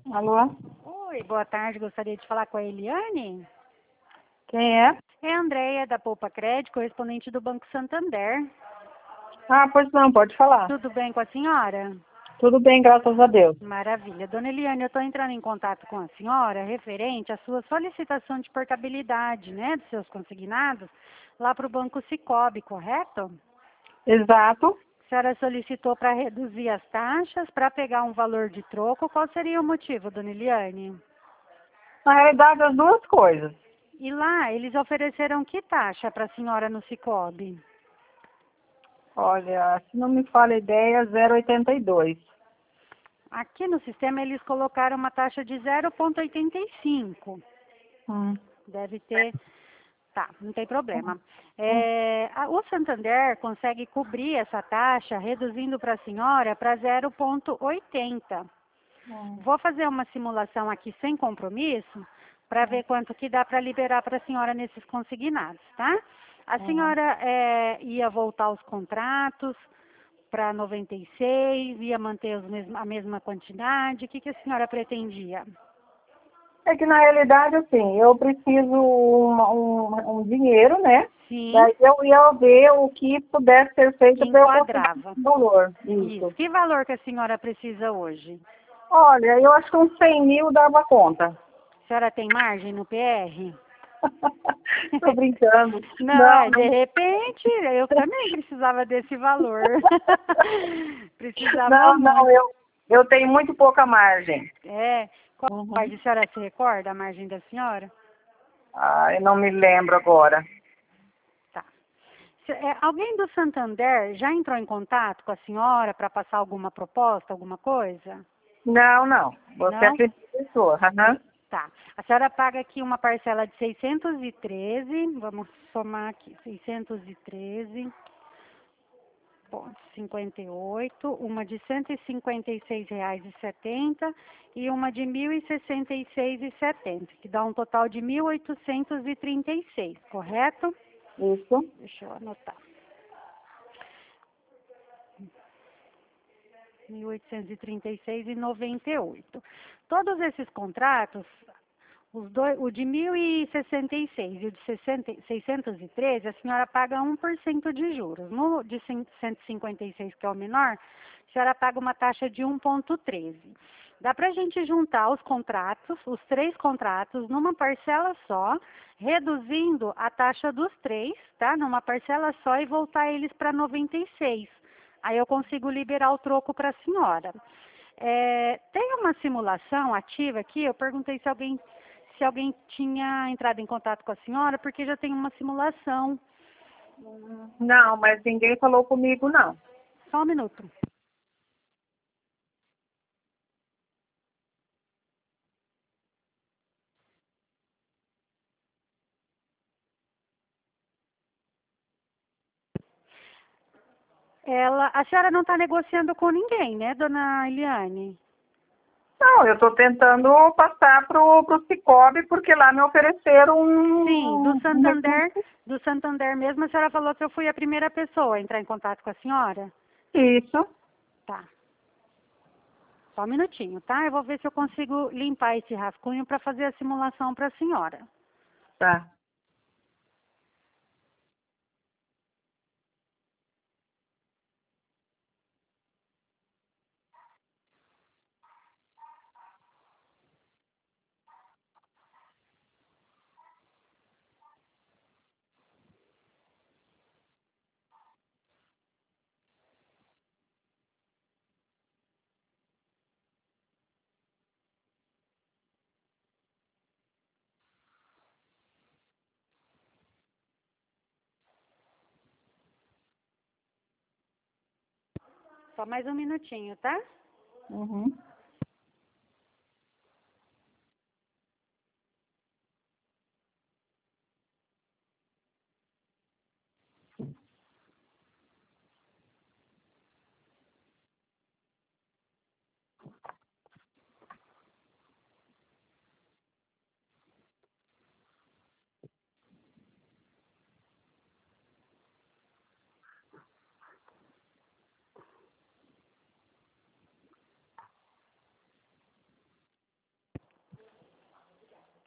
Alô? Oi, boa tarde. Gostaria de falar com a Eliane. Quem é? É a Andréia, da Poupa Crédito, correspondente do Banco Santander. Ah, pois não, pode falar. Tudo bem com a senhora? Tudo bem, graças a Deus. Maravilha. Dona Eliane, eu estou entrando em contato com a senhora referente à sua solicitação de portabilidade, né, dos seus consignados lá para o Banco Sicoob, correto? Exato. A senhora solicitou para reduzir as taxas, para pegar um valor de troco. Qual seria o motivo, Dona Eliane? Na realidade, as duas coisas. E lá, eles ofereceram que taxa para a senhora no Sicoob? Olha, se não me falha a ideia, 0,82. Aqui no sistema eles colocaram uma taxa de 0,85. Hum. Deve ter. Tá, não tem problema. Hum. O Santander consegue cobrir essa taxa reduzindo para a senhora para 0,80. Hum. Vou fazer uma simulação aqui sem compromisso para ver quanto que dá para liberar para a senhora nesses consignados, tá? A Hum. senhora ia voltar os contratos para 96, ia manter a mesma quantidade. O que a senhora pretendia? É que na realidade, assim, eu preciso um dinheiro, né? Sim, Daí eu ia ver o que pudesse ser que feito para eu conseguir enquadrava. esse valor. Isso. Isso. Que valor que a senhora precisa hoje? Olha, eu acho que uns 100 mil dava conta. A senhora tem margem no PR? Tô brincando. Não, Não, de não. repente eu também precisava desse valor. Precisava Não, não, muito. eu tenho muito pouca margem. Qual Uhum. margem a senhora se recorda, a margem da senhora? Ah, eu não me lembro agora. Tá. Alguém do Santander já entrou em contato com a senhora para passar alguma proposta, alguma coisa? Não, não. Você é a Não? primeira pessoa. Aham. Tá. A senhora paga aqui uma parcela de 613, vamos somar aqui, 613,58, uma de R$ 156,70 e uma de R$ 1.066,70, que dá um total de 1.836, correto? Isso. Deixa eu anotar. 1.836,98. Todos esses contratos, o de 1.066 e o de 613, a senhora paga 1% de juros. No de 156, que é o menor, a senhora paga uma taxa de 1,13. Dá para a gente juntar os contratos, os três contratos, numa parcela só, reduzindo a taxa dos três, tá? Numa parcela só e voltar eles para 96. Aí eu consigo liberar o troco para a senhora. Tem uma simulação ativa aqui, eu perguntei se alguém tinha entrado em contato com a senhora, porque já tem uma simulação. Não, mas ninguém falou comigo, não. Só um minuto. A senhora não está negociando com ninguém, né, dona Eliane? Não, eu estou tentando passar pro Cicobi, porque lá me ofereceram Sim, um recurso. do Santander mesmo, a senhora falou que eu fui a primeira pessoa a entrar em contato com a senhora? Isso. Tá. Só um minutinho, tá? Eu vou ver se eu consigo limpar esse rascunho para fazer a simulação para a senhora. Tá. Só mais um minutinho, tá? Uhum.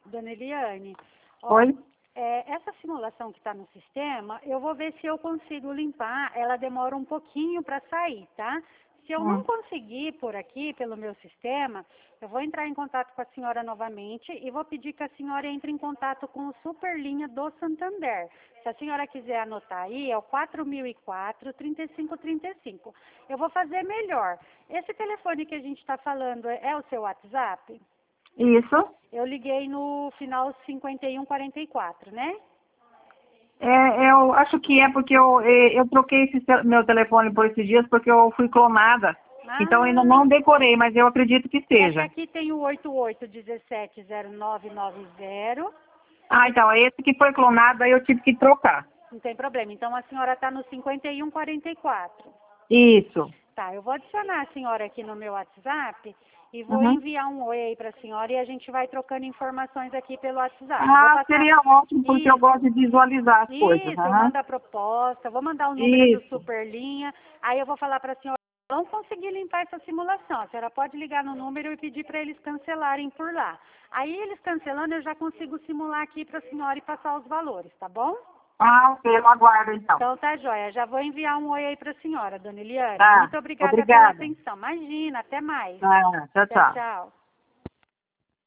Dona Eliane, ó, Oi? essa simulação que está no sistema, eu vou ver se eu consigo limpar. Ela demora um pouquinho para sair, tá? Se eu não conseguir por aqui, pelo meu sistema, eu vou entrar em contato com a senhora novamente e vou pedir que a senhora entre em contato com o Superlinha do Santander. Se a senhora quiser anotar aí, é o 4004-3535. Eu vou fazer melhor. Esse telefone que a gente está falando é o seu WhatsApp? Isso. Eu liguei no final 5144, né? Eu acho que é porque eu troquei meu telefone por esses dias porque eu fui clonada. Então eu ainda Ah, não decorei, mas eu acredito que é que seja. aqui tem o 88170990. Ah, então, é esse que foi clonado, aí eu tive que trocar. Não tem problema. Então a senhora está no 5144. Isso. Tá, eu vou adicionar a senhora aqui no meu WhatsApp e vou Uhum. enviar um oi aí para a senhora e a gente vai trocando informações aqui pelo WhatsApp. Eu vou Ah, passar. seria ótimo, porque eu gosto Isso. de visualizar as coisas. Isso, eu Aham. mando a proposta, vou mandar o número do Isso. Superlinha, aí eu vou falar para a senhora, não conseguir limpar essa simulação, a senhora pode ligar no número e pedir para eles cancelarem por lá. Aí eles cancelando, eu já consigo simular aqui para a senhora e passar os valores, tá bom? Ah, ok, eu aguardo então. Então tá joia, já vou enviar um oi aí para a senhora, dona Eliane. Tá, Muito obrigada pela obrigada. atenção. Imagina, até mais. Ah, tchau, Tchau, tchau. tchau.